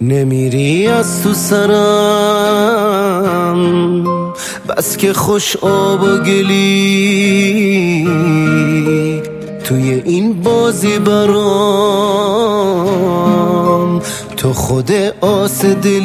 نمیری از تو سرم، بس که خوش آب و گلی توی این بازی برام، تو خود آس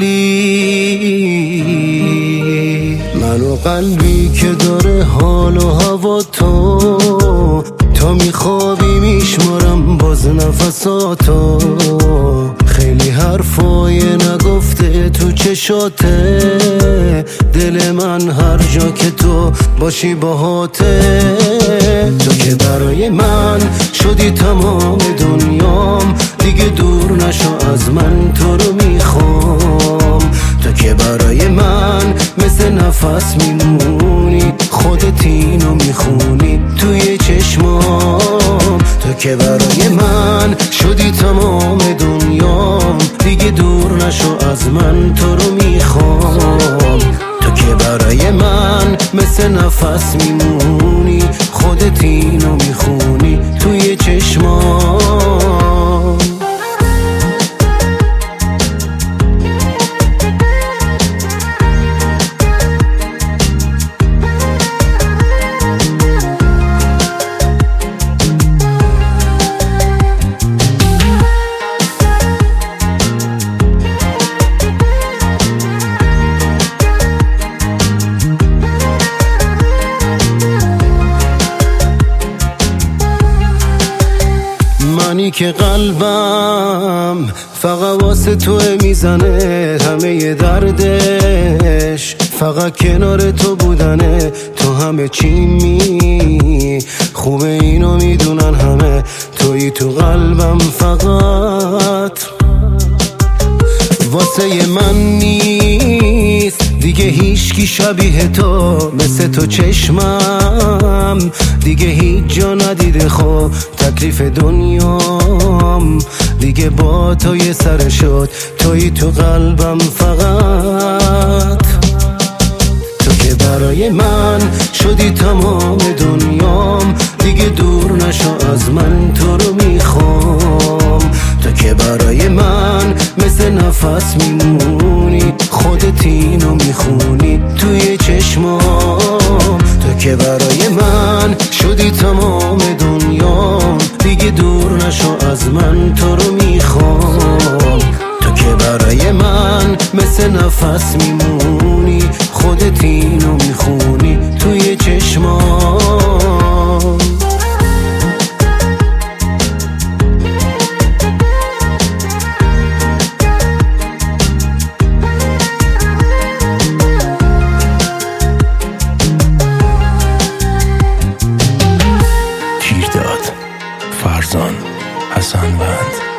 دلی. منو قلبی که داره حال و هوا تو میخوابی میشمارم باز نفساتو. خیلی حرفای نگفته تو چشاته، دل من هر جا که تو باشی باهاته. تو که برای من شدی تمام دنیام، دیگه دور نشو از من، تو رو میخوام. تو که برای من مثل نفس میمونی، خودت اینو میخونی توی چشمام. تو که برای من شدی تمام دنیام، دیگه دور نشو از من، تو رو میخوام. تو که برای من مثل نفس میمونی، خودت اینو میخونی توی چشمام. منی که قلبم فقط واسه تو میزنه، همه دردش فقط کنار تو بودنه. تو همه چیمی خوبه اینو میدونن همه، تویی تو قلبم فقط واسه من نیست دیگه هیچکی شبیه تو. مثل تو چشمم دیگه هیچ جا ندیده، خب تکلیف دنیام دیگه با تو یه سر شد. تویی تو قلبم فقط، تو که برای من شدی تمام دنیام، دیگه دور نشو از من، تو رو میخوام. تو که برای من مثل نفس میمونی، خودت اینو میخونی توی چشمام. تو که برای من شدی تمام دنیام، دیگه دور نشو از من، تو رو میخوام. تو که برای من مثل نفس میمونی، خودت اینو میخونی توی چشمام. فرزان حسن بند